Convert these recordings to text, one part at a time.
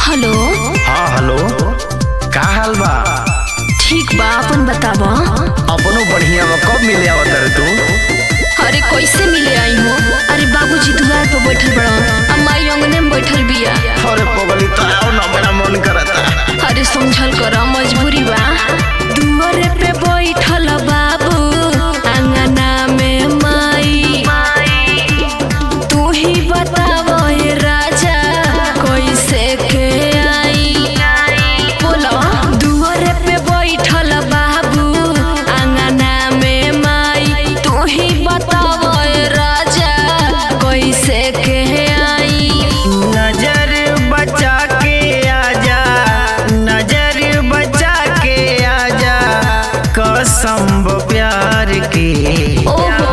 Hello. हाँ hello, का हाल बा? ठीक बा, अपन बताब। अपनो बढ़िया बा। कब मिले आवत रे तू? अरे कैसे मिले आई हो? अरे बाबूजी दुआर पर बैठल बड़ा, अम्माई अंगने में बैठल बिया। अरे पगली तो आओ ना, बड़ा मन करता। अरे समझल कर, मजबूरी बा। दुआरे पे बैठल बाबू, अंगना में माई। तू ही बताव ये राजा, कैसे के आई? बोलो। दुआरे पे बैठल बाबू, अंगना में माई। तू ही बताव ये राजा, कैसे के आई? नजर बचा के आजा, नजर बचा के आजा, कसम प्यार की। ओहो।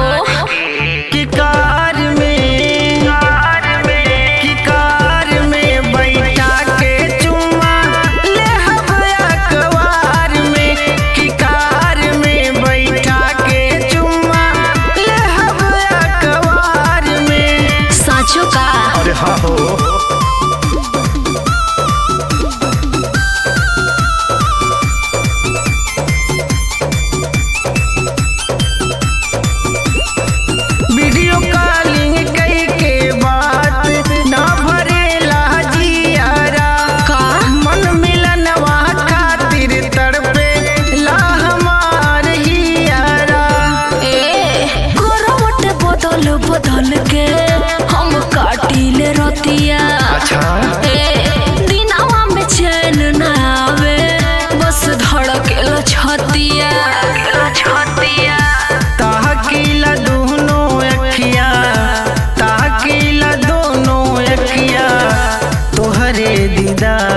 कार में बैठा के चुम्मा ले हवा अखबार में, कि कार में बैठा के चुम्मा ले हवा अखबार में। साचो का? अरे हाँ हो। वीडियो कॉलिंग कई के बात ना भरेला जियारा, का? मन मिलनवा खातिर तड़पे ला हमार हियारा। ए करवट बदल बदल के हम काटिले रतिया। अच्छा। ए दिनवा में चैन ना आवे, बस धड़केला छतिया। ताकीला दोनों अखिया, ताकीला दोनों अखिया, तोहरे दीदार